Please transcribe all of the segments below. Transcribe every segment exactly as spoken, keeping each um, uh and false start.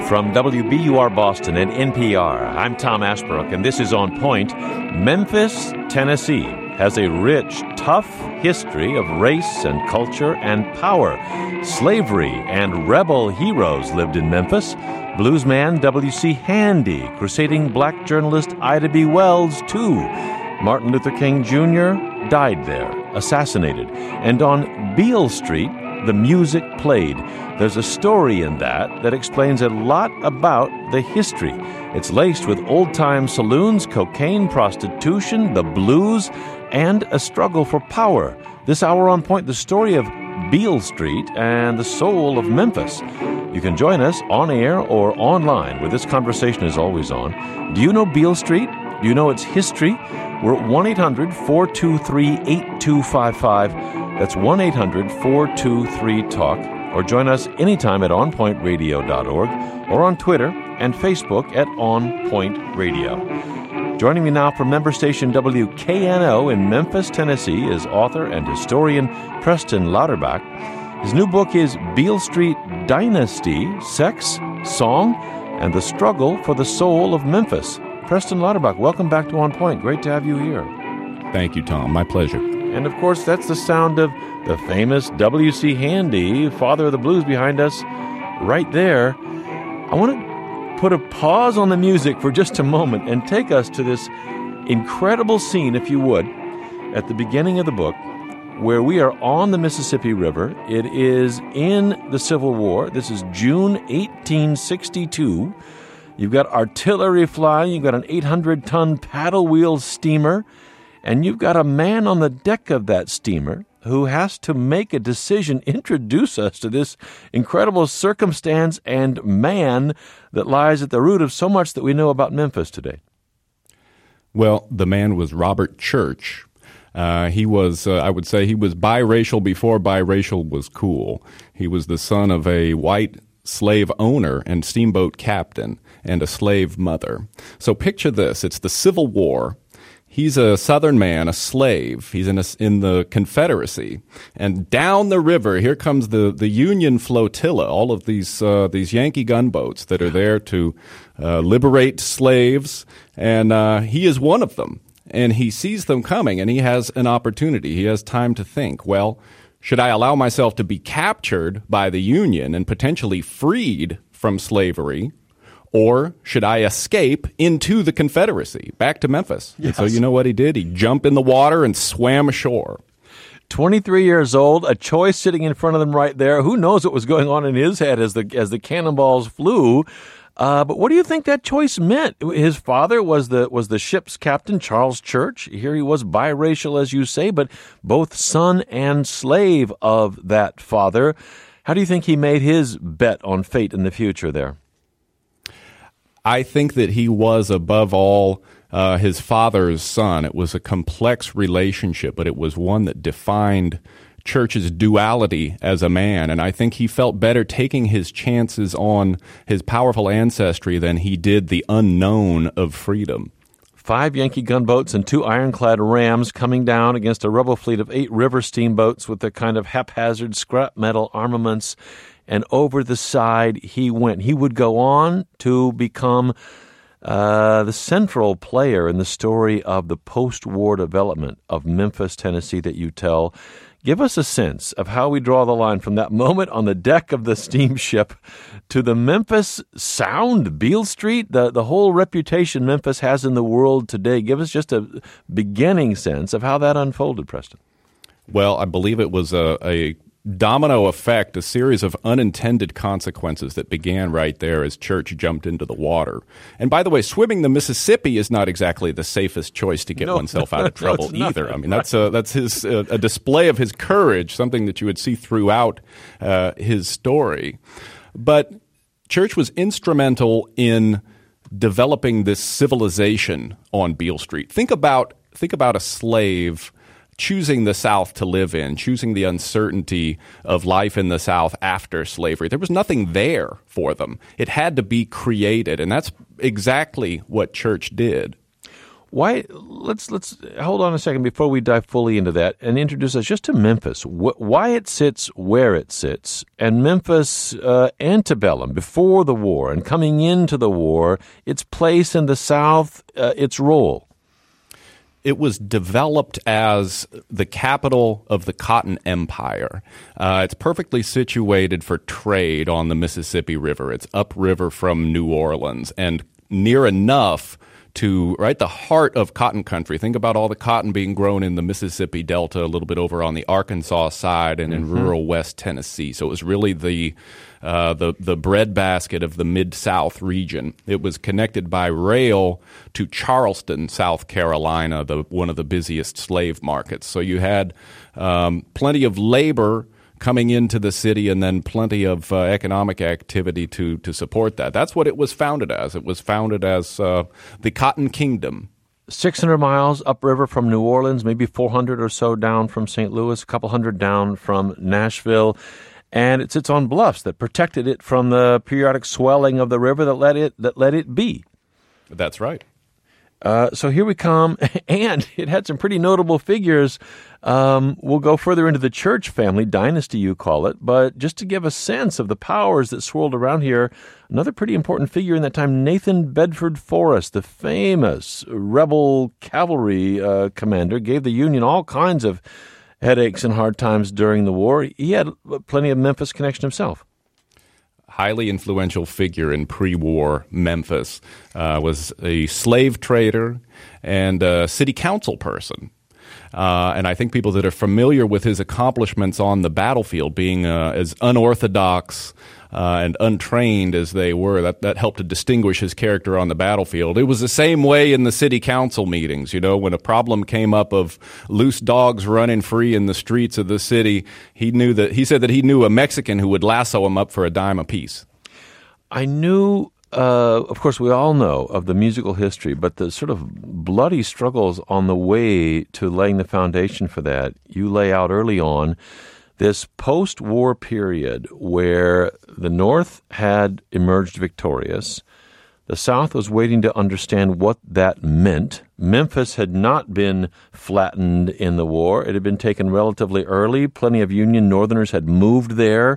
From W B U R Boston and N P R, I'm Tom Asbrook, and this is On Point. Memphis, Tennessee has a rich, tough history of race and culture and power. Slavery and rebel heroes lived in Memphis. Bluesman W C Handy, crusading black journalist Ida B. Wells, too. Martin Luther King Junior died there, assassinated. And on Beale Street, the music played. There's a story in that that explains a lot about the history. It's laced with old-time saloons, cocaine, prostitution, the blues, and a struggle for power. This hour on Point, the story of Beale Street and the soul of Memphis. You can join us on air or online, where this conversation is always on. Do you know Beale Street? Do you know its history? We're at one eight hundred four two three eight two five five. That's one eight hundred four two three talk. Or join us anytime at on point radio dot org or on Twitter and Facebook at On Point Radio. Joining me now from member station W K N O in Memphis, Tennessee is author and historian Preston Lauterbach. His new book is Beale Street Dynasty, Sex, Song, and the Struggle for the Soul of Memphis. Preston Lauterbach, welcome back to On Point. Great to have you here. Thank you, Tom. My pleasure. And, of course, that's the sound of the famous W C Handy, father of the blues behind us, right there. I want to put a pause on the music for just a moment and take us to this incredible scene, if you would, at the beginning of the book, where we are on the Mississippi River. It is in the Civil War. This is June eighteen sixty-two. You've got artillery flying. You've got an eight hundred ton paddle wheel steamer. And you've got a man on the deck of that steamer who has to make a decision, introduce us to this incredible circumstance and man that lies at the root of so much that we know about Memphis today. Well, the man was Robert Church. Uh, he was, uh, I would say, he was biracial before biracial was cool. He was the son of a white slave owner and steamboat captain and a slave mother. So picture this. It's the Civil War. He's a Southern man, a slave. He's in a, in the Confederacy, and down the river here comes the, the Union flotilla. All of these uh, these Yankee gunboats that are there to uh, liberate slaves, and uh, he is one of them. And he sees them coming, and he has an opportunity. He has time to think. Well, should I allow myself to be captured by the Union and potentially freed from slavery? Or should I escape into the Confederacy, back to Memphis? Yes. And so you know what he did? He jumped in the water and swam ashore. twenty-three years old, a choice sitting in front of them right there. Who knows what was going on in his head as the as the cannonballs flew? Uh, but what do you think that choice meant? His father was the was the ship's captain, Charles Church. Here he was biracial, as you say, but both son and slave of that father. How do you think he made his bet on fate in the future there? I think that he was, above all, uh, his father's son. It was a complex relationship, but it was one that defined Church's duality as a man. And I think he felt better taking his chances on his powerful ancestry than he did the unknown of freedom. Five Yankee gunboats and two ironclad rams coming down against a rebel fleet of eight river steamboats with their kind of haphazard scrap metal armaments. And over the side he went. He would go on to become uh, the central player in the story of the post-war development of Memphis, Tennessee that you tell. Give us a sense of how we draw the line from that moment on the deck of the steamship to the Memphis sound, Beale Street, the, the whole reputation Memphis has in the world today. Give us just a beginning sense of how that unfolded, Preston. Well, I believe it was a, a domino effect, a series of unintended consequences that began right there as Church jumped into the water. And by the way, swimming the Mississippi is not exactly the safest choice to get no, oneself out of trouble no, either. I mean, that's a, that's his uh, a display of his courage, something that you would see throughout uh, his story. But Church was instrumental in developing this civilization on Beale Street. Think about think about a slave choosing the South to live in, choosing the uncertainty of life in the South after slavery. There was nothing there for them. It had to be created, and that's exactly what Church did. Why? Let's let's hold on a second before we dive fully into that and introduce us just to Memphis. Wh- why it sits where it sits, and Memphis uh, antebellum, before the war, and coming into the war, its place in the South, uh, its role. It was developed as the capital of the Cotton Empire. Uh, it's perfectly situated for trade on the Mississippi River. It's upriver from New Orleans and near enough to right the heart of cotton country. Think about all the cotton being grown in the Mississippi Delta, a little bit over on the Arkansas side and in mm-hmm. rural West Tennessee. So it was really the uh, the the breadbasket of the Mid-South region. It was connected by rail to Charleston, South Carolina, the one of the busiest slave markets. So you had um, plenty of labor coming into the city and then plenty of uh, economic activity to to support that. That's what it was founded as. It was founded as uh, the Cotton Kingdom. six hundred miles upriver from New Orleans, maybe four hundred or so down from Saint Louis, a couple hundred down from Nashville. And it sits on bluffs that protected it from the periodic swelling of the river that let it that let it be. That's right. Uh, so here we come, and it had some pretty notable figures. Um, we'll go further into the church family, dynasty you call it, but just to give a sense of the powers that swirled around here, another pretty important figure in that time, Nathan Bedford Forrest, the famous rebel cavalry uh, commander, gave the Union all kinds of headaches and hard times during the war. He had plenty of Memphis connection himself. Highly influential figure in pre-war Memphis, uh, was a slave trader and a city council person. Uh, and I think people that are familiar with his accomplishments on the battlefield, being uh, as unorthodox uh, and untrained as they were, that, that helped to distinguish his character on the battlefield. It was the same way in the city council meetings. You know, when a problem came up of loose dogs running free in the streets of the city, he knew that he said that he knew a Mexican who would lasso him up for a dime apiece. I knew. Uh, of course, we all know of the musical history, but the sort of bloody struggles on the way to laying the foundation for that, you lay out early on this post-war period where the North had emerged victorious. The South was waiting to understand what that meant. Memphis had not been flattened in the war. It had been taken relatively early. Plenty of Union Northerners had moved there.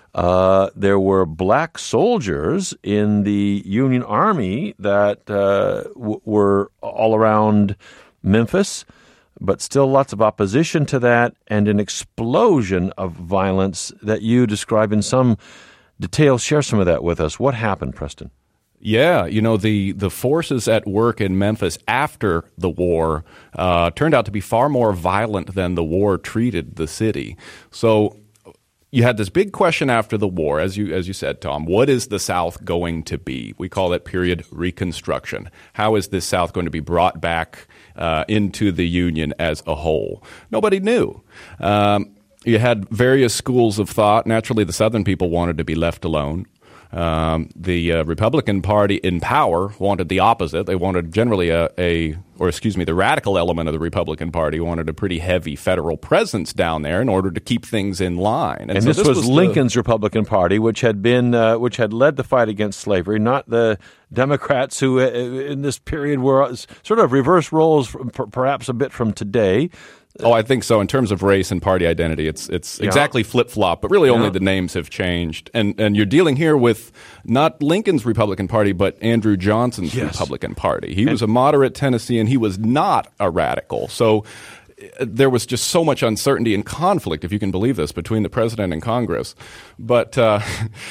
Uh, there were black soldiers in the Union Army that uh, w- were all around Memphis, but still lots of opposition to that and an explosion of violence that you describe in some detail. Share some of that with us. What happened, Preston? Yeah, you know, the, the forces at work in Memphis after the war uh, turned out to be far more violent than the war treated the city. So you had this big question after the war, as you as you said, Tom. What is the South going to be? We call that period Reconstruction. How is this South going to be brought back uh, into the Union as a whole? Nobody knew. Um, you had various schools of thought. Naturally, the Southern people wanted to be left alone. Um, the uh, Republican Party in power wanted the opposite. They wanted generally a, a, or excuse me, the radical element of the Republican Party wanted a pretty heavy federal presence down there in order to keep things in line. And, and so this, this was, was Lincoln's the, Republican Party, which had been, uh, which had led the fight against slavery, not the Democrats who, uh, in this period, were sort of reverse roles, from, perhaps a bit from today. Oh, I think so. In terms of race and party identity, it's it's yeah. exactly flip-flop, but really only yeah. the names have changed. And and you're dealing here with not Lincoln's Republican Party, but Andrew Johnson's yes. Republican Party. He and, was a moderate Tennessean. He was not a radical. So there was just so much uncertainty and conflict, if you can believe this, between the president and Congress. But uh,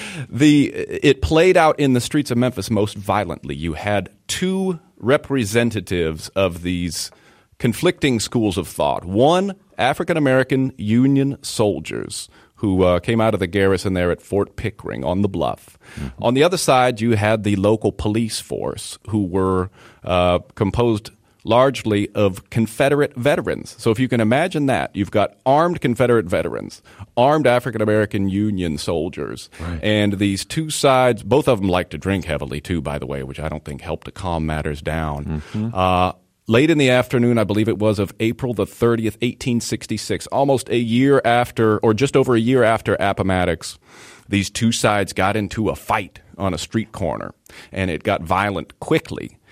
the it played out in the streets of Memphis most violently. You had two representatives of these conflicting schools of thought. One, African-American Union soldiers who uh, came out of the garrison there at Fort Pickering on the Bluff. Mm-hmm. On the other side, you had the local police force who were uh, composed largely of Confederate veterans. So if you can imagine that, you've got armed Confederate veterans, armed African-American Union soldiers, right. and these two sides, both of them like to drink heavily too, by the way, which I don't think helped to calm matters down. Mm-hmm. Uh, Late in the afternoon, I believe it was, of April the thirtieth, eighteen sixty-six, almost a year after, or just over a year after Appomattox, these two sides got into a fight on a street corner, and it got violent quickly.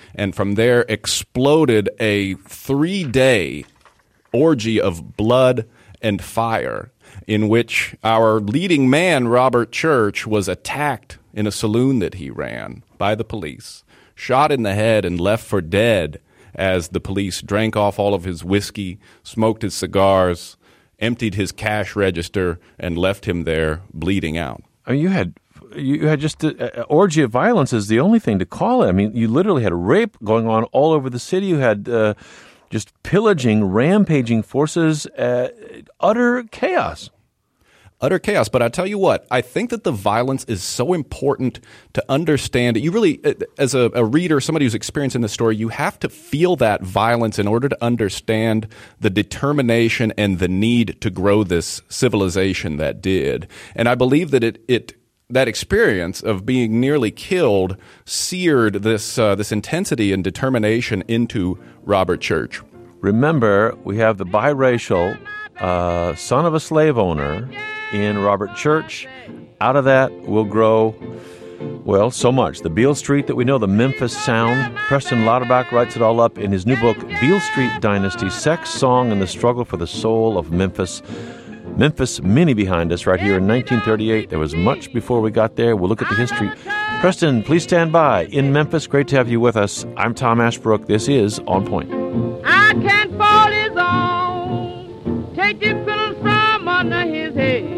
and from there exploded a three-day orgy of blood and fire in which our leading man, Robert Church, was attacked in a saloon that he ran by the police, shot in the head and left for dead as the police drank off all of his whiskey, smoked his cigars, emptied his cash register, and left him there bleeding out. I mean, you had you had just an orgy of violence is the only thing to call it. I mean, you literally had rape going on all over the city. You had uh, just pillaging, rampaging forces, uh, utter chaos. Utter chaos. But I tell you what, I think that the violence is so important to understand. You really, as a, a reader, somebody who's experiencing the story, you have to feel that violence in order to understand the determination and the need to grow this civilization that did. And I believe that it, it that experience of being nearly killed seared this uh, this intensity and determination into Robert Church. Remember, we have the biracial uh, son of a slave owner in Robert Church. Out of that will grow, well, so much. The Beale Street that we know, the Memphis sound. Preston Lauterbach writes it all up in his new book, Beale Street Dynasty, Sex, Song, and the Struggle for the Soul of Memphis. Memphis Mini behind us right here in nineteen thirty-eight. There was much before we got there. We'll look at the history. Preston, please stand by. In Memphis, great to have you with us. I'm Tom Ashbrook. This is On Point. I can't fall his own. Take the pillows from under his head.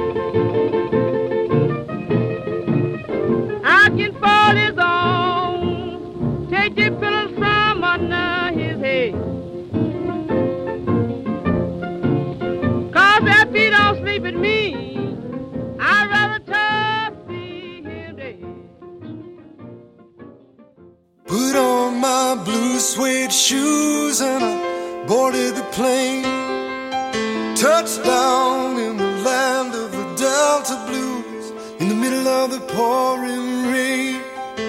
I can fall his own. Take the pillows from under his head. Cause if he don't sleep with me, I'd rather tough see him dead. Put on my blue suede shoes and I boarded the plane. Touchdown in the land of the Delta Blues, in the middle of the pouring rain.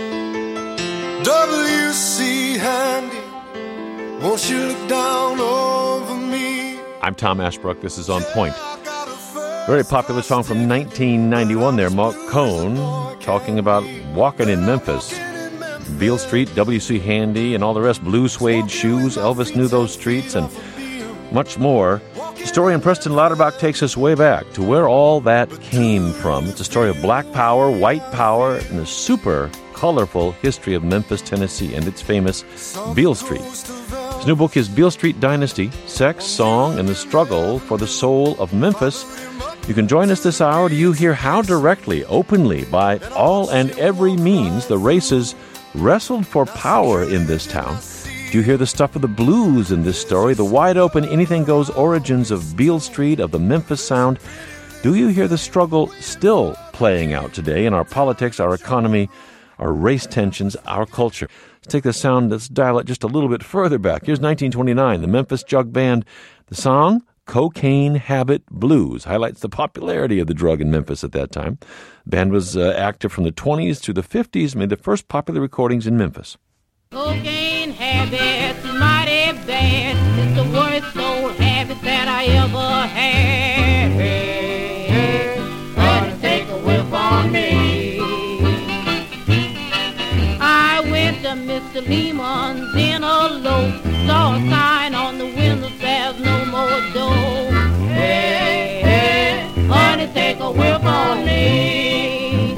W C Handy, won't you look down over me? I'm Tom Ashbrook. This is On Point. Very popular song from nineteen ninety-one there, Mark Cohn, talking about walking in Memphis. Beale Street, W C Handy, and all the rest, blue suede shoes. Elvis knew those streets, and much more. Historian Preston Lauterbach takes us way back to where all that came from. It's a story of black power, white power, and the super colorful history of Memphis, Tennessee, and its famous Beale Street. His new book is Beale Street Dynasty, Sex, Song, and the Struggle for the Soul of Memphis. You can join us this hour. Do you hear how directly, openly, by all and every means, the races wrestled for power in this town? Do you hear the stuff of the blues in this story, the wide-open, anything-goes origins of Beale Street, of the Memphis sound? Do you hear the struggle still playing out today in our politics, our economy, our race tensions, our culture? Let's take the sound, let's dial it just a little bit further back. Here's nineteen twenty-nine, the Memphis Jug Band. The song, Cocaine Habit Blues, highlights the popularity of the drug in Memphis at that time. The band was uh, active from the twenties through the fifties, made the first popular recordings in Memphis. Cocaine habit's mighty bad. It's the worst old habit that I ever had. Gonna take a whiff on me. I went to Mister Lehman's in a low, saw a sign on the window, there's no more dough. Hey, hey, honey, take a whiff on me.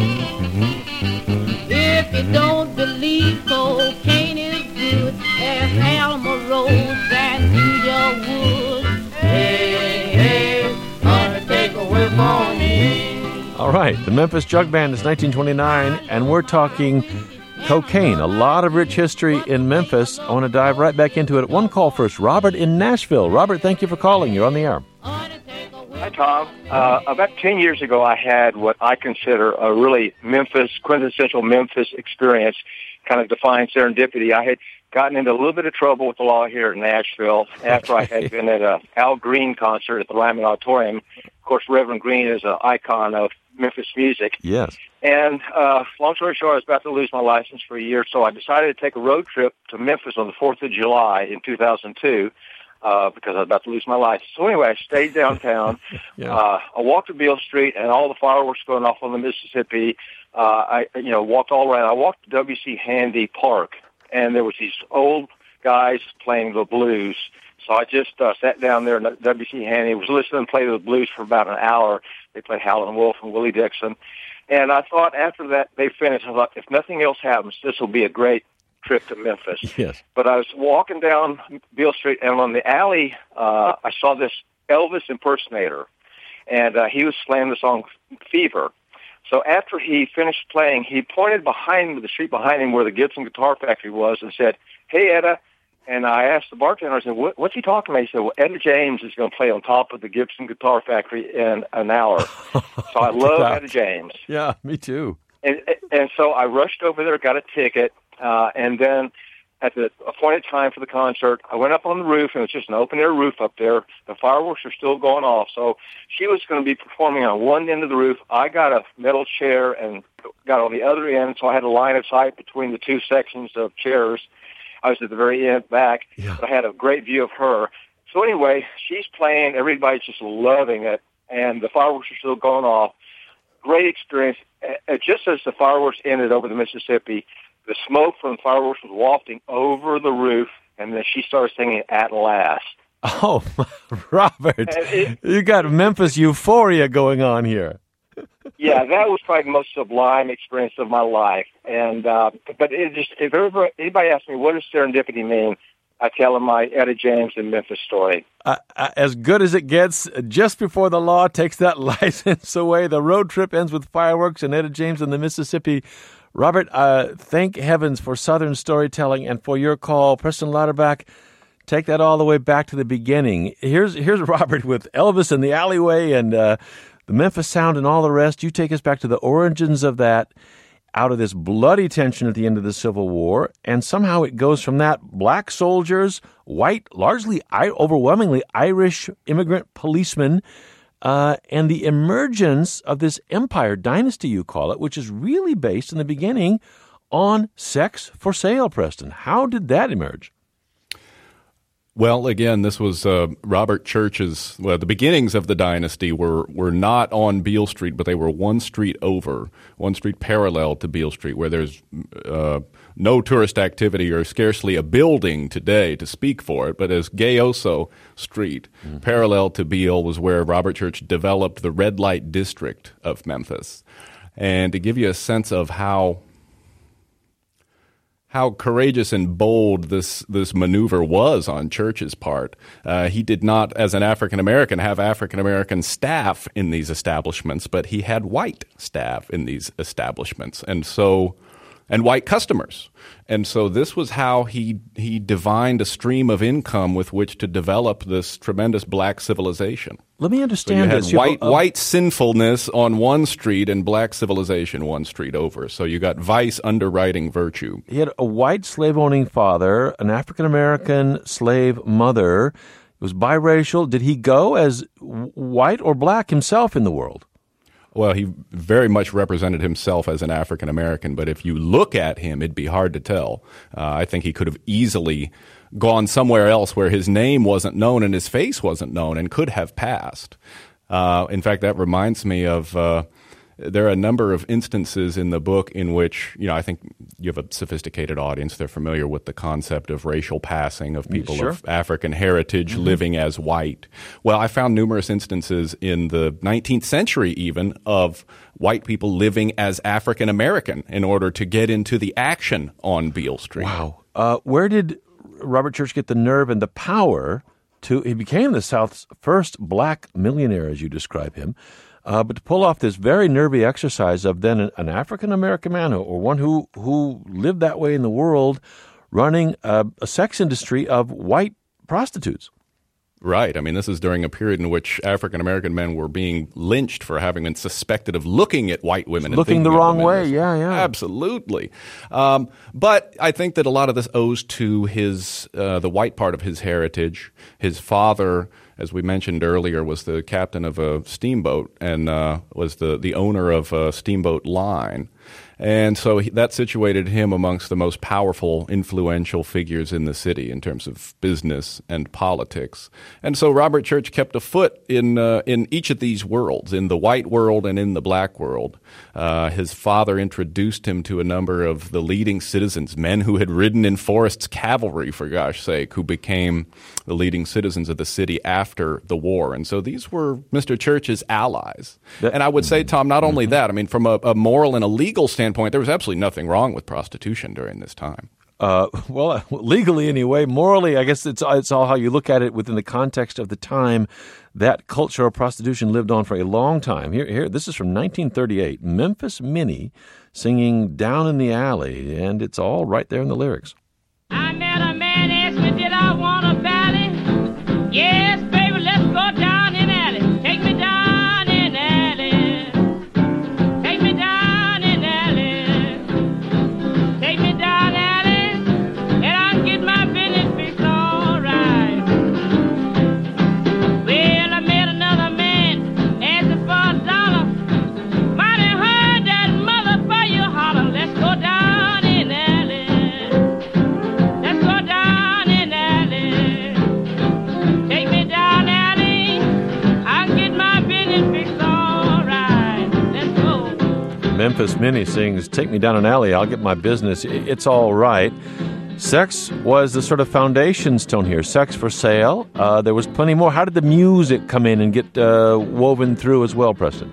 If you don't believe cocaine is good, there's Alma Rose and Cedar Woods. Hey, hey, honey, take a whiff on me. All right, the Memphis Jug Band is nineteen twenty-nine, and we're talking cocaine. A lot of rich history in Memphis. I want to dive right back into it. One call first. Robert in Nashville. Robert, thank you for calling. You're on the air. Hi, Tom. Uh, about ten years ago, I had what I consider a really Memphis, quintessential Memphis experience, kind of defying serendipity. I had gotten into a little bit of trouble with the law here in Nashville after I had been at a Al Green concert at the Ryman Auditorium. Of course, Reverend Green is an icon of Memphis music. Yes. And uh, long story short, I was about to lose my license for a year, so I decided to take a road trip to Memphis on the fourth of July in two thousand two. Uh, because I was about to lose my license. So anyway, I stayed downtown. yeah. uh, I walked to Beale Street, and all the fireworks going off on the Mississippi. Uh, I, you know, walked all around. I walked to W C Handy Park, and there was these old guys playing the blues. So I just uh, sat down there, and W C. Haney was listening to play the blues for about an hour. They played Howlin' Wolf and Willie Dixon. And I thought after that they finished, I thought, if nothing else happens, this will be a great trip to Memphis. Yes. But I was walking down Beale Street, and on the alley, uh, I saw this Elvis impersonator, and uh, he was playing the song Fever. So after he finished playing, he pointed behind the street behind him where the Gibson Guitar Factory was and said, "Hey, Etta." And I asked the bartender, I said, what, what's he talking about? He said, well, Etta James is going to play on top of the Gibson Guitar Factory in an hour. So I love Yeah. Etta James. Yeah, me too. And, and so I rushed over there, got a ticket, uh, and then at the appointed time for the concert, I went up on the roof, and it was just an open-air roof up there. The fireworks were still going off. So she was going to be performing on one end of the roof. I got a metal chair and got on the other end, so I had a line of sight between the two sections of chairs. I was at the very end back, Yeah. but I had a great view of her. So anyway, she's playing. Everybody's just loving it, and the fireworks are still going off. Great experience. Uh, just as the fireworks ended over the Mississippi, the smoke from the fireworks was wafting over the roof, and then she started singing "At Last." Oh, Robert, And it- you got Memphis euphoria going on here. Yeah, that was probably the most sublime experience of my life. And uh, but it just if ever, anybody asks me what does serendipity mean, I tell them my Etta James and Memphis story. Uh, uh, as good as it gets, just before the law takes that license away, the road trip ends with fireworks and Etta James in the Mississippi. Robert, uh, thank heavens for Southern storytelling and for your call. Preston Lauterbach, take that all the way back to the beginning. Here's here's Robert with Elvis in the alleyway and uh, the Memphis Sound and all the rest. You take us back to the origins of that, out of this bloody tension at the end of the Civil War, and somehow it goes from that black soldiers, white, largely overwhelmingly Irish immigrant policemen, uh, and the emergence of this empire dynasty, you call it, which is really based in the beginning on sex for sale, Preston. How did that emerge? Well, again, this was uh, Robert Church's. Well, the beginnings of the dynasty were were not on Beale Street, but they were one street over, one street parallel to Beale Street, where there's uh, no tourist activity or scarcely a building today to speak for it. But as Gayoso Street, mm-hmm. parallel to Beale, was where Robert Church developed the red light district of Memphis. And to give you a sense of how how courageous and bold this this maneuver was on Church's part. Uh, he did not, as an African-American, have African-American staff in these establishments, but he had white staff in these establishments, and so and white customers. And so this was how he he divined a stream of income with which to develop this tremendous black civilization. Let me understand so you this. had white, uh, white sinfulness on one street and black civilization one street over. So you got vice underwriting virtue. He had a white slave-owning father, an African-American slave mother. It was biracial. Did he go as white or black himself in the world? Well, he very much represented himself as an African-American, but if you look at him, it'd be hard to tell. Uh, I think he could have easily gone somewhere else where his name wasn't known and his face wasn't known and could have passed. Uh, in fact, that reminds me of uh, there are a number of instances in the book in which, you know, I think you have a sophisticated audience. They're familiar with the concept of racial passing, of people Sure. of African heritage mm-hmm. living as white. Well, I found numerous instances in the nineteenth century even of white people living as African American in order to get into the action on Beale Street. Wow. Uh, where did Robert Church get the nerve and the power to, he became the South's first black millionaire, as you describe him, Uh, but to pull off this very nervy exercise of then an, an African-American man or one who, who lived that way in the world running a, a sex industry of white prostitutes. Right. I mean, this is during a period in which African-American men were being lynched for having been suspected of looking at white women. And Looking the thinking of wrong them way, as- yeah, yeah. Absolutely. Um, but I think that a lot of this owes to his uh, the white part of his heritage. His father, as we mentioned earlier, was the captain of a steamboat and uh, was the, the owner of a steamboat line. And so he, that situated him amongst the most powerful, influential figures in the city in terms of business and politics. And so Robert Church kept a foot in uh, in each of these worlds, in the white world and in the black world. Uh, his father introduced him to a number of the leading citizens, men who had ridden in Forrest's cavalry, for gosh sake, who became the leading citizens of the city after the war. And so these were Mister Church's allies. That, and I would say, Tom, not only mm-hmm. that, I mean, from a, a moral and a legal standpoint, Standpoint, there was absolutely nothing wrong with prostitution during this time. Uh, well, legally anyway. Morally, I guess it's it's all how you look at it within the context of the time. That culture of prostitution lived on for a long time. Here, here. This is from nineteen thirty-eight. Memphis Minnie singing "Down in the Alley," and it's all right there in the lyrics. I met a man, asked me, did I want a valley? Yes, baby, let's go down in the alley. Take me down in the alley. Take me down. Memphis Minnie sings, "Take me down an alley, I'll get my business, it's all right." Sex was the sort of foundation stone here. Sex for sale. Uh, there was plenty more. How did the music come in and get uh, woven through as well, Preston?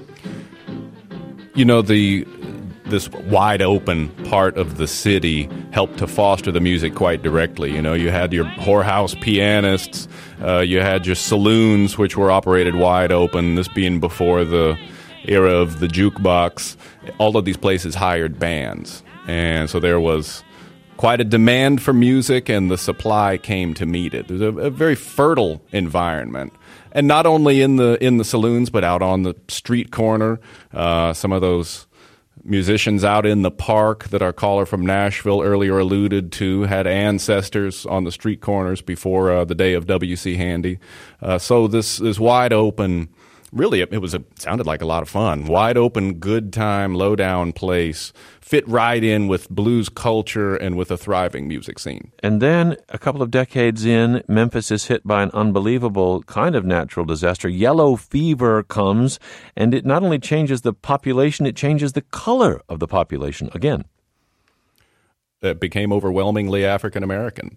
You know, the this wide open part of the city helped to foster the music quite directly. You know, you had your whorehouse pianists, uh, you had your saloons, which were operated wide open, this being before the era of the jukebox. All of these places hired bands, and so there was quite a demand for music, and the supply came to meet it. There's a, a very fertile environment, and not only in the in the saloons, but out on the street corner. Uh, some of those musicians out in the park that our caller from Nashville earlier alluded to had ancestors on the street corners before uh, the day of W C Handy. Uh, so this this wide open. Really, it was a sounded like a lot of fun. Wide open, good time, low down place, fit right in with blues culture and with a thriving music scene. And then a couple of decades in, Memphis is hit by an unbelievable kind of natural disaster. Yellow fever comes, and it not only changes the population, it changes the color of the population again. It became overwhelmingly African American.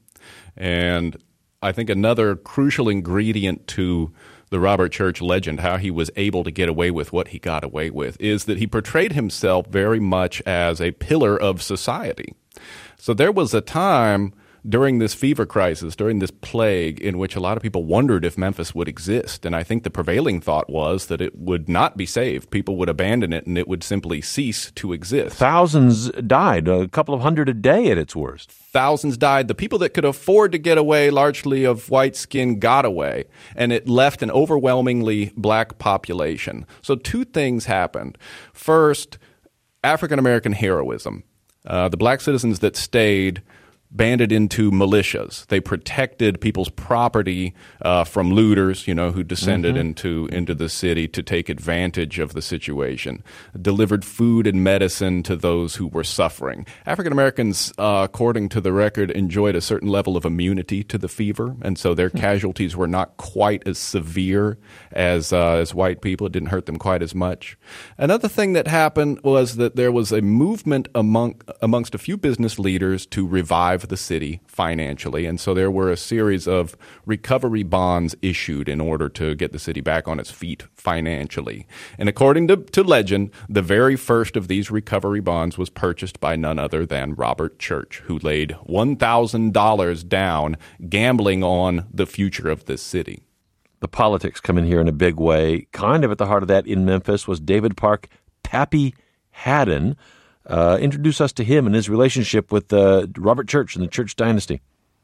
And I think another crucial ingredient to the Robert Church legend, how he was able to get away with what he got away with, is that he portrayed himself very much as a pillar of society. So there was a time during this fever crisis, during this plague, in which a lot of people wondered if Memphis would exist. And I think the prevailing thought was that it would not be saved. People would abandon it, and it would simply cease to exist. Thousands died, a couple of hundred a day at its worst. Thousands died. The people that could afford to get away, largely of white skin, got away, and it left an overwhelmingly black population. So two things happened. First, African-American heroism. Uh, the black citizens that stayed banded into militias. They protected people's property uh, from looters, you know, who descended mm-hmm. into into the city to take advantage of the situation. Delivered food and medicine to those who were suffering. African Americans, uh, according to the record, enjoyed a certain level of immunity to the fever, and so their casualties were not quite as severe as uh, as white people. It didn't hurt them quite as much. Another thing that happened was that there was a movement among amongst a few business leaders to revive the city financially, and so there were a series of recovery bonds issued in order to get the city back on its feet financially. And according to, to legend, the very first of these recovery bonds was purchased by none other than Robert Church, who laid one thousand dollars down gambling on the future of this city. The politics come in here in a big way. Kind of at the heart of that in Memphis was David Park Pappy Haddon. Uh, introduce us to him and his relationship with uh, Robert Church and the Church dynasty.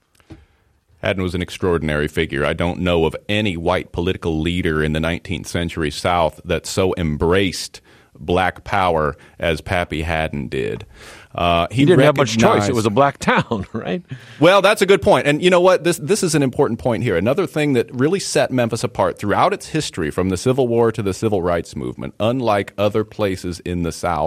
Haddon was an extraordinary figure. I don't know of any white political leader in the nineteenth century South that so embraced black power as Pappy Haddon did. Uh, he, he didn't recognized... have much choice. It was a black town, right? Well, that's a good point. And you know what? This this is an important point here. Another thing that really set Memphis apart throughout its history, from the Civil War to the Civil Rights Movement, unlike other places in the South,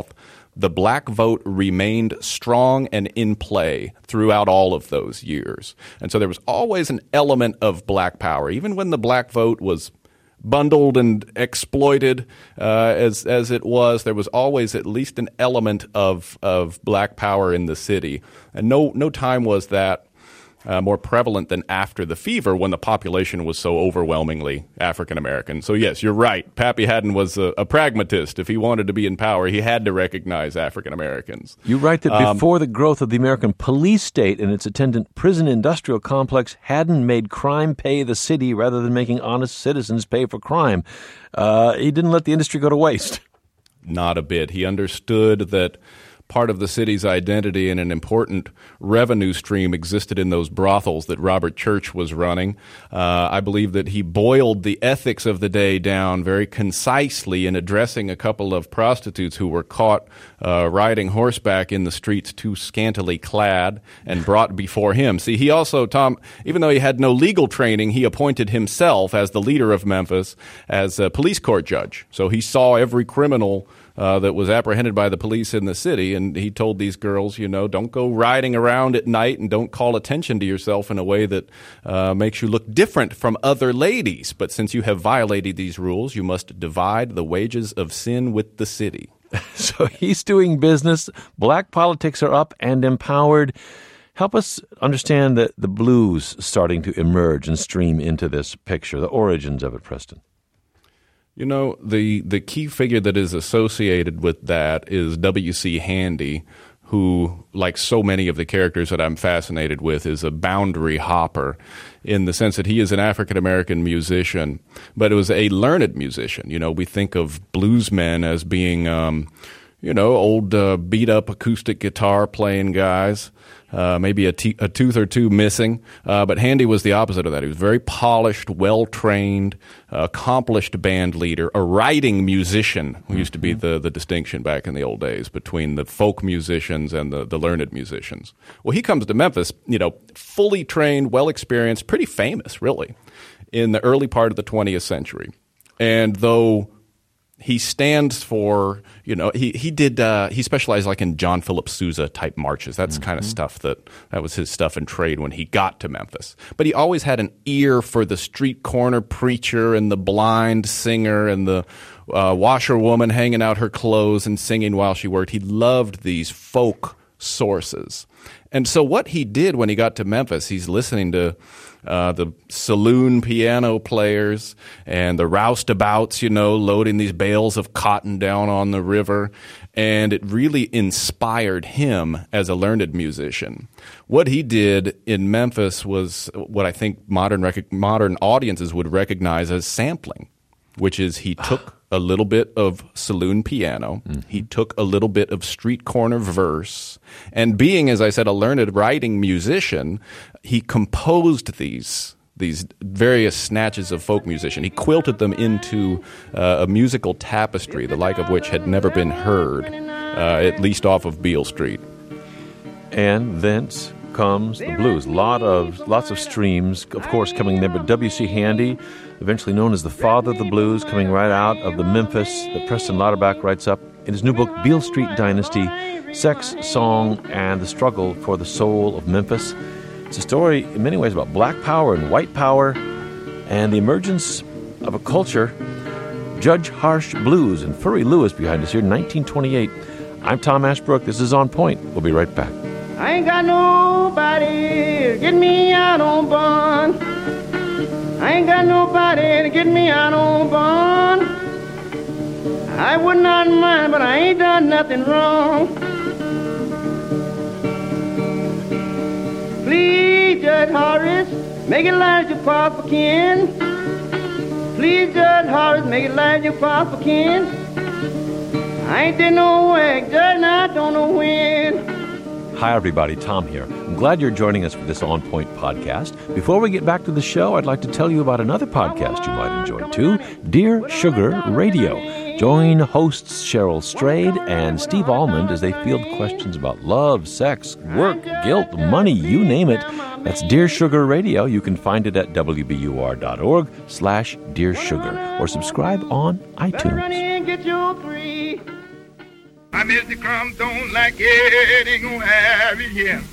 the black vote remained strong and in play throughout all of those years. And so there was always an element of black power, even when the black vote was bundled and exploited uh, as as it was. There was always at least an element of of black power in the city, and no no time was that uh, more prevalent than after the fever, when the population was so overwhelmingly African American. So yes, you're right. Pappy Haddon was a, a pragmatist. If he wanted to be in power, he had to recognize African Americans. You write that Um, before the growth of the American police state and its attendant prison industrial complex, Haddon made crime pay the city rather than making honest citizens pay for crime. Uh, he didn't let the industry go to waste. Not a bit. He understood that part of the city's identity and an important revenue stream existed in those brothels that Robert Church was running. Uh, I believe that he boiled the ethics of the day down very concisely in addressing a couple of prostitutes who were caught uh, riding horseback in the streets too scantily clad and brought before him. See, he also, Tom, even though he had no legal training, he appointed himself as the leader of Memphis as a police court judge. So he saw every criminal Uh, that was apprehended by the police in the city, and he told these girls, you know, don't go riding around at night and don't call attention to yourself in a way that uh, makes you look different from other ladies. But since you have violated these rules, you must divide the wages of sin with the city. So he's doing business. Black politics are up and empowered. Help us understand the, the blues starting to emerge and stream into this picture, the origins of it, Preston. You know, the, the key figure that is associated with that is W C Handy, who, like so many of the characters that I'm fascinated with, is a boundary hopper in the sense that he is an African-American musician, but it was a learned musician. You know, we think of bluesmen as being, um, you know, old uh, beat-up acoustic guitar playing guys. Uh, maybe a, te- a tooth or two missing. Uh, but Handy was the opposite of that. He was very polished, well-trained, uh, accomplished band leader, a writing musician, who used to be the, the distinction back in the old days between the folk musicians and the, the learned musicians. Well, he comes to Memphis, you know, fully trained, well-experienced, pretty famous, really, in the early part of the twentieth century. And though he stands for, you know, he he did uh, he specialized like in John Philip Sousa type marches. That's mm-hmm. kind of stuff that that was his stuff and trade when he got to Memphis. But he always had an ear for the street corner preacher and the blind singer and the uh, washerwoman hanging out her clothes and singing while she worked. He loved these folk sources. And so what he did when he got to Memphis, he's listening to uh, the saloon piano players and the roustabouts, you know, loading these bales of cotton down on the river. And it really inspired him as a learned musician. What he did in Memphis was what I think modern rec- modern audiences would recognize as sampling, which is he took a little bit of saloon piano. Mm-hmm. He took a little bit of street corner verse. And being, as I said, a learned writing musician, he composed these these various snatches of folk musician. He quilted them into uh, a musical tapestry, the like of which had never been heard, uh, at least off of Beale Street. And thence comes the blues. Lot of lots of streams, of course, coming there. But W C Handy, eventually known as the father of the blues, coming right out of the Memphis that Preston Lauterbach writes up in his new book, Beale Street Dynasty, Sex, Song, and the Struggle for the Soul of Memphis. It's a story in many ways about black power and white power and the emergence of a culture. Judge Harsh Blues and Furry Lewis behind us here in nineteen twenty-eight. I'm Tom Ashbrook. This is On Point. We'll be right back. I ain't got nobody to get me out on bond. I ain't got nobody to get me out on bond. I would not mind, but I ain't done nothing wrong. Please, Judge Horace, make it last your papa kin. Please, Judge Horace, make it last your papa kin. I ain't did no work, Judge, and I don't know when. Hi, everybody. Tom here. I'm glad you're joining us for this On Point podcast. Before we get back to the show, I'd like to tell you about another podcast you might enjoy, too, Dear Sugar Radio. Join hosts Cheryl Strayed and Steve Almond as they field questions about love, sex, work, guilt, money, you name it. That's Dear Sugar Radio. You can find it at W B U R dot org slash Dear Sugar or subscribe on iTunes. I Mister Crump don't like it, ain't gonna have it here.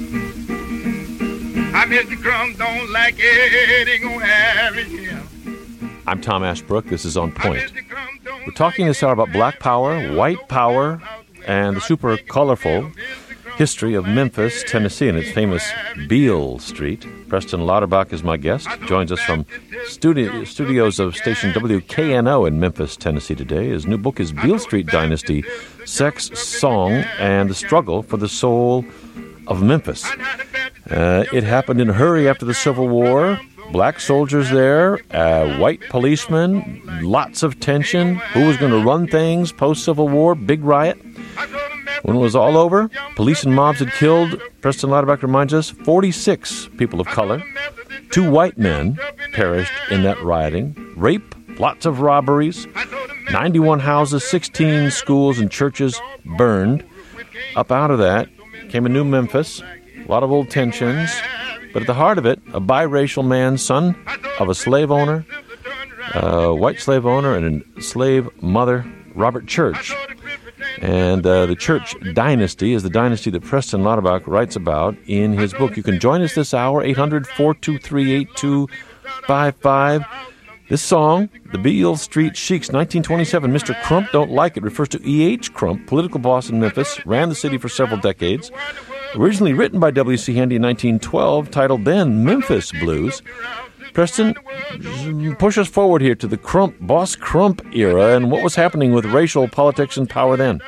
I Mister Crump don't like it, ain't gonna have it here. I'm Tom Ashbrook. This is On Point. We're talking this hour about black power, white power, and the super colorful history of Memphis, Tennessee, and its famous Beale Street. Preston Lauterbach is my guest. Joins us from studi- studios of station W K N O in Memphis, Tennessee today. His new book is Beale Street Dynasty, Sex, Song, and the Struggle for the Soul of Memphis. Uh, it happened in a hurry after the Civil War. Black soldiers there, uh, white policemen, lots of tension. Who was going to run things post-Civil War? Big riot. When it was all over, police and mobs had killed, Preston Lauterbach reminds us, forty-six people of color. Two white men perished in that rioting. Rape, lots of robberies, ninety-one houses, sixteen schools and churches burned. Up out of that came a new Memphis, a lot of old tensions. But at the heart of it, a biracial man, son of a slave owner, a white slave owner, and a slave mother, Robert Church. And uh, the Church dynasty is the dynasty that Preston Lauterbach writes about in his book. You can join us this hour, eight hundred, four two three, eight two five five. This song, the Beale Street Sheiks, nineteen twenty-seven, Mister Crump Don't Like It, refers to E H. Crump, political boss in Memphis, ran the city for several decades. Originally written by W C. Handy in nineteen twelve, titled then Memphis Blues. Preston, push us forward here to the Crump, Boss Crump era, and what was happening with racial politics and power then?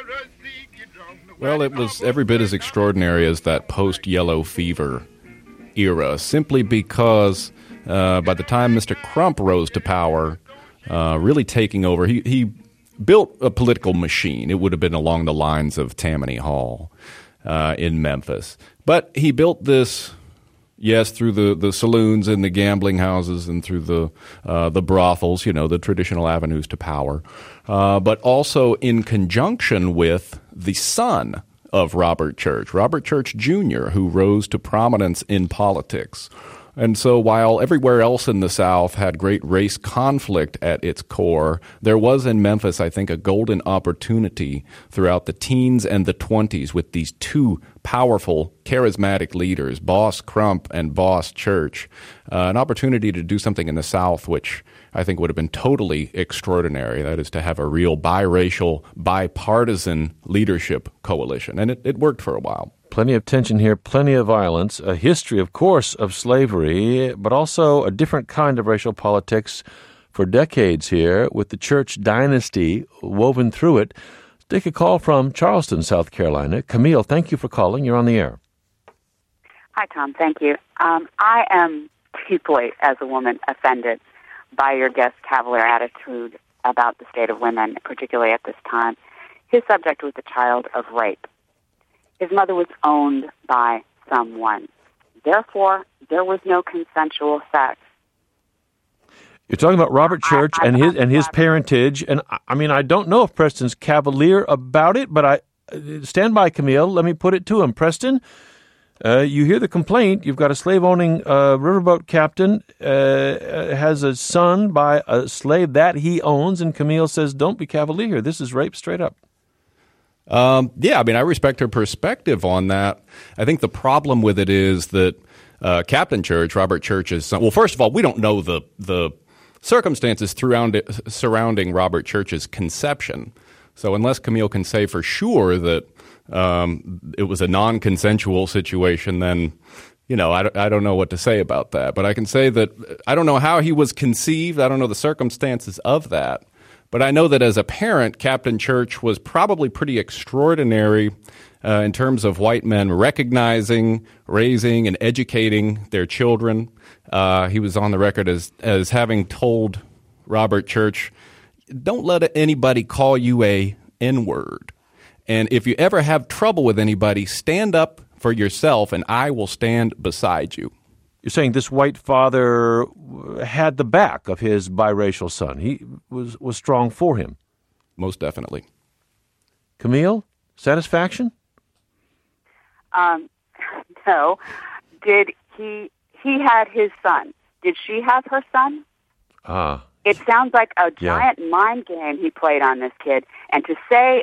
Well, it was every bit as extraordinary as that post-Yellow Fever era, simply because uh, by the time Mister Crump rose to power, uh, really taking over, he, he built a political machine. It would have been along the lines of Tammany Hall uh, in Memphis. But he built this... Yes, through the, the saloons and the gambling houses and through the uh, the brothels, you know, the traditional avenues to power, uh, but also in conjunction with the son of Robert Church, Robert Church Junior, who rose to prominence in politics. And so while everywhere else in the South had great race conflict at its core, there was in Memphis, I think, a golden opportunity throughout the teens and the twenties with these two powerful, charismatic leaders, Boss Crump and Boss Church, uh, an opportunity to do something in the South which I think would have been totally extraordinary. That is to have a real biracial, bipartisan leadership coalition. And it, it worked for a while. Plenty of tension here, plenty of violence, a history, of course, of slavery, but also a different kind of racial politics for decades here with the Church dynasty woven through it. Let's take a call from Charleston, South Carolina. Camille, thank you for calling. You're on the air. Hi, Tom. Thank you. Um, I am deeply, as a woman, offended by your guest's cavalier attitude about the state of women, particularly at this time. His subject was the child of rape. His mother was owned by someone. Therefore, there was no consensual sex. You're talking about Robert Church I, I, and his and his parentage, and I mean, I don't know if Preston's cavalier about it, but I stand by, Camille. Let me put it to him, Preston. Uh, you hear the complaint. You've got a slave-owning uh, riverboat captain uh, has a son by a slave that he owns, and Camille says, "Don't be cavalier. This is rape, straight up." Um, yeah, I mean, I respect her perspective on that. I think the problem with it is that uh, Captain Church, Robert Church's son, well, first of all, we don't know the the circumstances throughout it, surrounding Robert Church's conception. So unless Camille can say for sure that um, it was a non-consensual situation, then, you know, I don't, I don't know what to say about that. But I can say that I don't know how he was conceived. I don't know the circumstances of that. But I know that as a parent, Captain Church was probably pretty extraordinary uh, in terms of white men recognizing, raising, and educating their children. Uh, he was on the record as as having told Robert Church, "Don't let anybody call you a N-word. And if you ever have trouble with anybody, stand up for yourself, and I will stand beside you." You're saying this white father had the back of his biracial son. He was, was strong for him. Most definitely. Camille, satisfaction? Um, no. Did he, he had his son. Did she have her son? Ah. It sounds like a yeah. giant mind game he played on this kid. And to say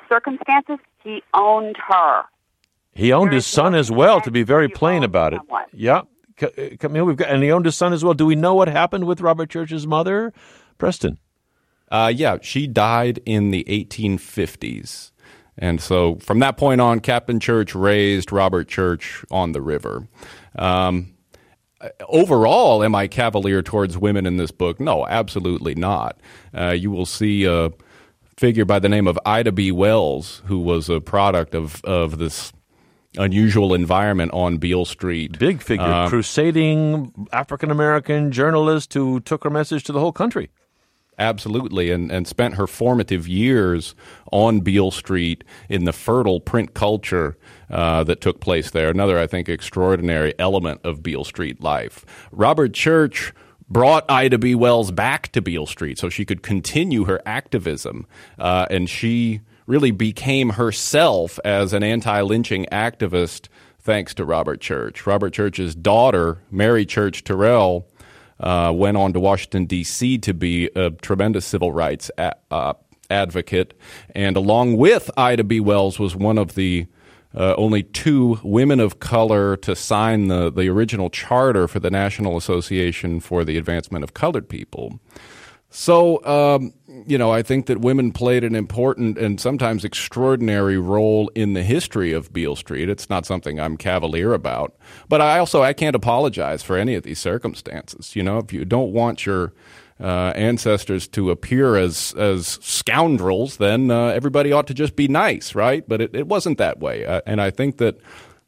circumstances, he owned her. He owned his son as well, to be very He plain owned about it. someone. Yeah. C- Camille, we've got, and he owned his son as well. Do we know what happened with Robert Church's mother, Preston? Uh, yeah, she died in the eighteen fifties. And so from that point on, Captain Church raised Robert Church on the river. Um, overall, am I cavalier towards women in this book? No, absolutely not. Uh, you will see a figure by the name of Ida B. Wells, who was a product of, of this unusual environment on Beale Street. Big figure, Uh, crusading African-American journalist who took her message to the whole country. Absolutely, and, and spent her formative years on Beale Street in the fertile print culture uh, that took place there. Another, I think, extraordinary element of Beale Street life. Robert Church brought Ida B. Wells back to Beale Street so she could continue her activism, uh, and she really became herself as an anti-lynching activist thanks to Robert Church. Robert Church's daughter, Mary Church Terrell, Uh, went on to Washington, D C to be a tremendous civil rights a- uh, advocate. And along with Ida B. Wells was one of the uh, only two women of color to sign the, the original charter for the National Association for the Advancement of Colored People. So, um, you know, I think that women played an important and sometimes extraordinary role in the history of Beale Street. It's not something I'm cavalier about. But I also, I can't apologize for any of these circumstances. You know, if you don't want your uh, ancestors to appear as as scoundrels, then uh, everybody ought to just be nice, right? But it, it wasn't that way. Uh, and I think that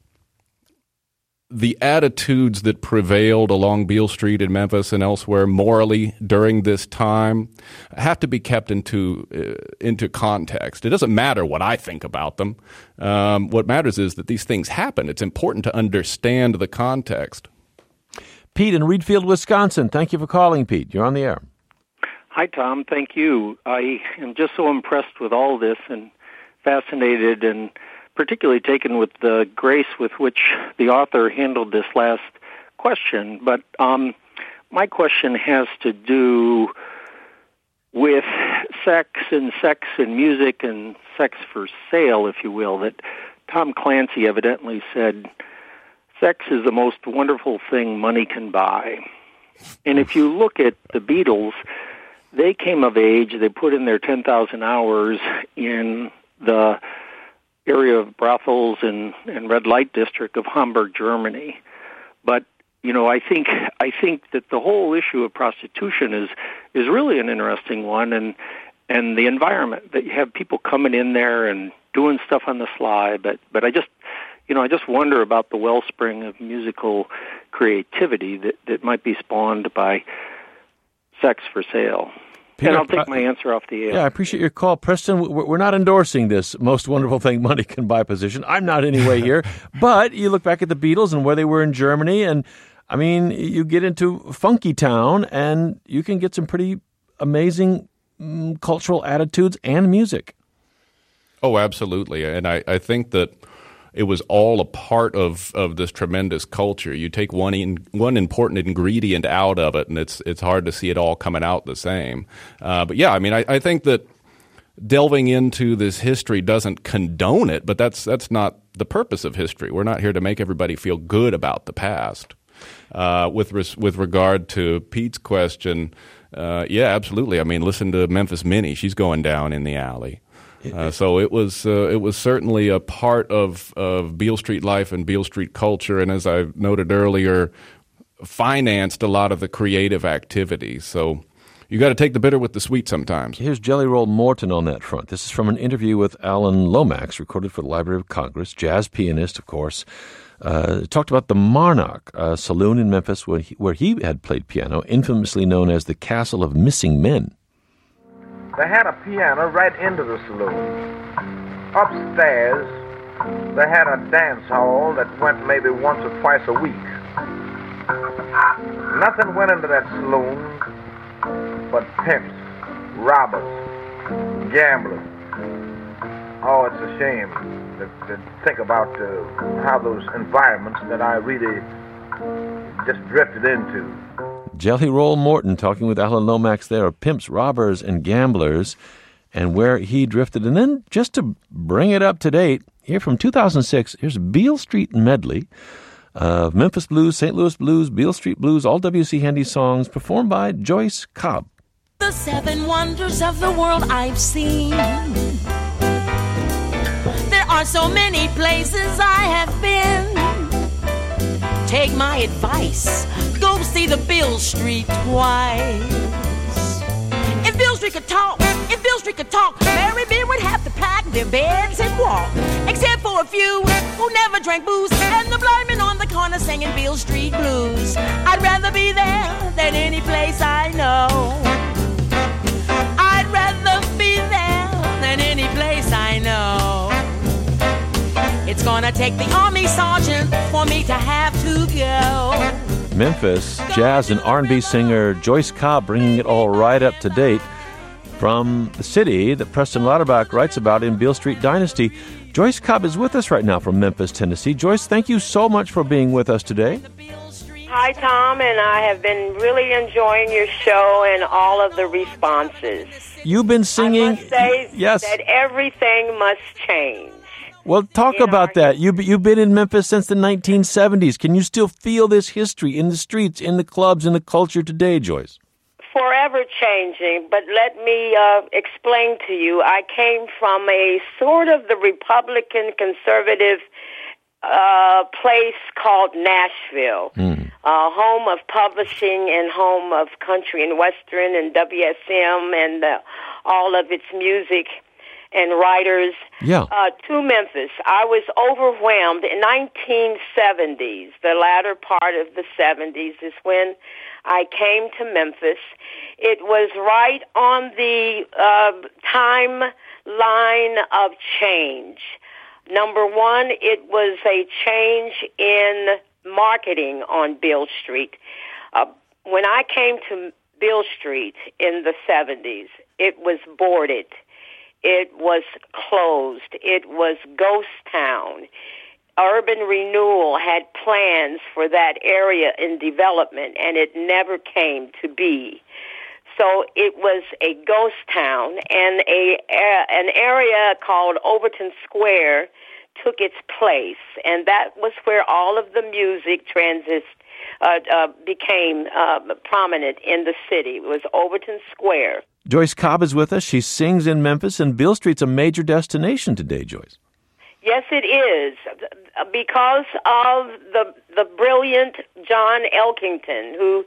the attitudes that prevailed along Beale Street in Memphis and elsewhere morally during this time have to be kept into uh, into context. It doesn't matter what I think about them. Um, what matters is that these things happen. It's important to understand the context. Pete in Reedfield, Wisconsin. Thank you for calling, Pete. You're on the air. Hi, Tom. Thank you. I am just so impressed with all this and fascinated and particularly taken with the grace with which the author handled this last question. But um, my question has to do with sex and sex and music and sex for sale, if you will, that Tom Clancy evidently said, sex is the most wonderful thing money can buy. And if you look at the Beatles, they came of age, they put in their ten thousand hours in the area of brothels and, and red light district of Hamburg, Germany. But, you know, I think I think that the whole issue of prostitution is is really an interesting one, and and the environment that you have people coming in there and doing stuff on the sly. But but I just you know I just wonder about the wellspring of musical creativity that, that might be spawned by sex for sale. Peter, and I'll take my answer off the air. Yeah, I appreciate your call. Preston, we're not endorsing this most wonderful thing money can buy position. I'm not anyway here. But you look back at the Beatles and where they were in Germany, and, I mean, you get into Funky Town, and you can get some pretty amazing mm, cultural attitudes and music. Oh, absolutely. And I, I think that it was all a part of, of this tremendous culture. You take one in, one important ingredient out of it, and it's it's hard to see it all coming out the same. Uh, but yeah, I mean, I, I think that delving into this history doesn't condone it, but that's that's not the purpose of history. We're not here to make everybody feel good about the past. Uh, with res, with regard to Pete's question, uh, yeah, absolutely. I mean, listen to Memphis Minnie; she's going down in the alley. Uh, so it was uh, it was certainly a part of, of Beale Street life and Beale Street culture, and as I noted earlier, financed a lot of the creative activity. So you got to take the bitter with the sweet sometimes. Here's Jelly Roll Morton on that front. This is from an interview with Alan Lomax, recorded for the Library of Congress, jazz pianist, of course. Uh, talked about the Monarch, a saloon in Memphis where he, where he had played piano, infamously known as the Castle of Missing Men. They had a piano right into the saloon. Upstairs, they had a dance hall that went maybe once or twice a week. Nothing went into that saloon but pimps, robbers, gamblers. Oh, it's a shame to, to think about uh, how those environments that I really just drifted into. Jelly Roll Morton talking with Alan Lomax there of pimps, robbers, and gamblers. and where he drifted. And then just to bring it up to date, here from two thousand six, here's Beale Street Medley of Memphis Blues, Saint Louis Blues, Beale Street Blues, all W C Handy songs performed by Joyce Cobb. The seven wonders of the world I've seen. There are so many places I have been. Take my advice, go see the Beale Street twice. If Beale Street could talk, if Beale Street could talk, Mary Bean would have to pack their beds and walk. Except for a few who never drank booze, and the blind men on the corner singing Beale Street blues. I'd rather be there than any place I know. I'd rather be there than any place I know. It's gonna take the army sergeant for me to have to go. Memphis jazz and R and B singer Joyce Cobb bringing it all right up to date from the city that Preston Lauterbach writes about in Beale Street Dynasty. Joyce Cobb is with us right now from Memphis, Tennessee. Joyce, thank you so much for being with us today. Hi, Tom, and I have been really enjoying your show and all of the responses. You've been singing. I must say yes. that everything must change. Well, talk about that. You've, you've been in Memphis since the nineteen seventies. Can you still feel this history in the streets, in the clubs, in the culture today, Joyce? Forever changing, but let me uh, explain to you. I came from a sort of the Republican conservative uh, place called Nashville, mm. uh, home of publishing and home of country and western and W S M and uh, all of its music and writers, yeah. uh, to Memphis. I was overwhelmed. In nineteen seventies, the latter part of the seventies is when I came to Memphis. It was right on the uh, timeline of change. Number one, it was a change in marketing on Beale Street. Uh, when I came to Beale Street in the seventies, it was boarded. It was closed. It was ghost town. Urban Renewal had plans for that area in development, and it never came to be. So it was a ghost town, and a, a an area called Overton Square took its place, and that was where all of the music transist uh, uh, became uh, prominent in the city. It was Overton Square. Joyce Cobb is with us. She sings in Memphis, and Beale Street's a major destination today, Joyce. Yes, it is, because of the the brilliant John Elkington, who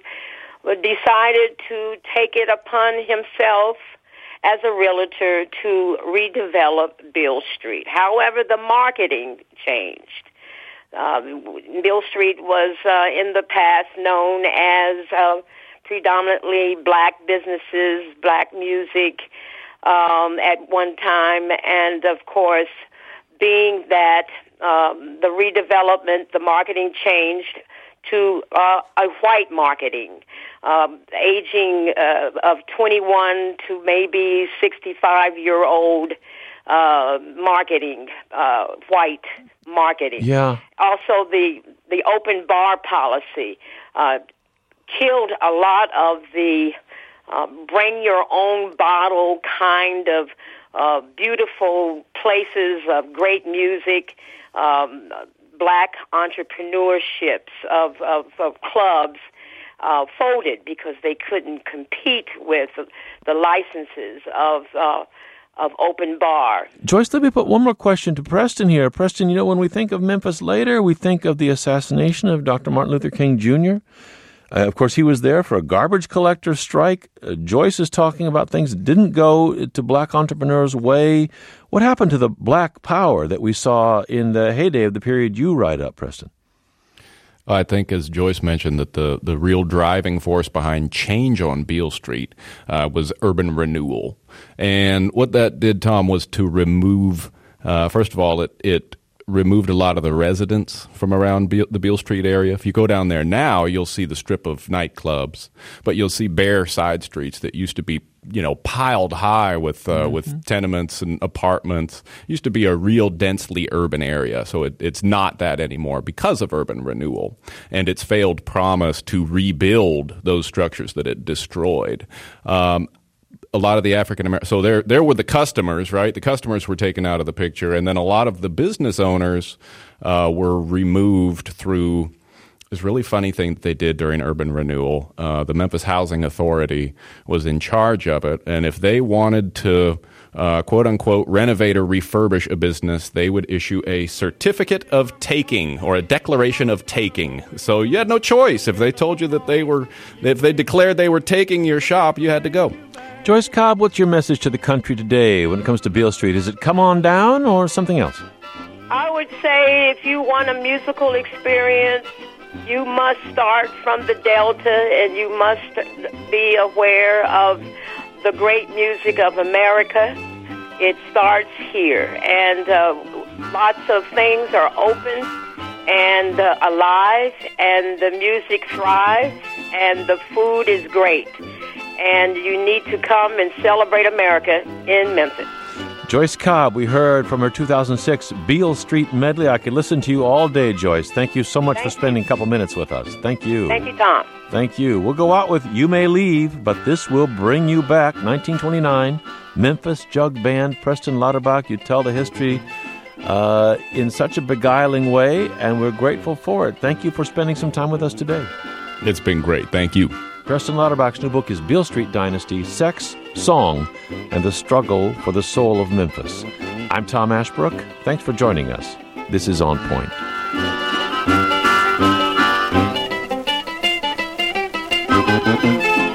decided to take it upon himself as a realtor to redevelop Beale Street. However, the marketing changed. Uh, Beale Street was uh, in the past known as uh, predominantly black businesses, black music um, at one time, and of course, being that um, the redevelopment, the marketing changed to uh, a white marketing, um, aging uh, of twenty-one to maybe sixty-five-year-old uh, marketing, uh, white marketing. Yeah. Also, the the open bar policy uh, killed a lot of the uh, bring your own bottle kind of uh, beautiful places of great music, um, black entrepreneurships of, of, of clubs uh, folded because they couldn't compete with the licenses of uh, of open bar. Joyce, let me put one more question to Preston here. Preston, you know, when we think of Memphis later, we think of the assassination of Doctor Martin Luther King Junior Uh, of course, he was there for a garbage collector strike. Uh, Joyce is talking about things that didn't go to black entrepreneurs' way. What happened to the black power that we saw in the heyday of the period you write up, Preston? I think, as Joyce mentioned, that the, the real driving force behind change on Beale Street uh, was urban renewal. And what that did, Tom, was to remove, uh, first of all, it, it removed a lot of the residents from around Be- the Beale Street area. If you go down there now, you'll see the strip of nightclubs, but you'll see bare side streets that used to be, you know, piled high with uh, mm-hmm. with tenements and apartments. It used to be a real densely urban area, so it, it's not that anymore because of urban renewal and its failed promise to rebuild those structures that it destroyed. Um, a lot of the African American, so there there were the customers, right? The customers were taken out of the picture, and then a lot of the business owners uh, were removed through this really funny thing that they did during urban renewal. Uh, the Memphis Housing Authority was in charge of it, and if they wanted to uh, quote unquote renovate or refurbish a business, they would issue a certificate of taking or a declaration of taking. So you had no choice. If they told you that they were, if they declared they were taking your shop, you had to go. Joyce Cobb, what's your message to the country today when it comes to Beale Street? Is it come on down or something else? I would say if you want a musical experience, you must start from the Delta, and you must be aware of the great music of America. It starts here, and uh, lots of things are open and uh, alive, and the music thrives, and the food is great. And you need to come and celebrate America in Memphis. Joyce Cobb, we heard from her two thousand six Beale Street medley. I could listen to you all day, Joyce. Thank you so much Thank for spending you. a couple minutes with us. Thank you. Thank you, Tom. Thank you. We'll go out with You May Leave, but This Will Bring You Back, nineteen twenty-nine, Memphis Jug Band, Preston Lauterbach. You tell the history uh, in such a beguiling way, and we're grateful for it. Thank you for spending some time with us today. It's been great. Thank you. Preston Lauterbach's new book is Beale Street Dynasty, Sex, Song, and the Struggle for the Soul of Memphis. I'm Tom Ashbrook. Thanks for joining us. This is On Point.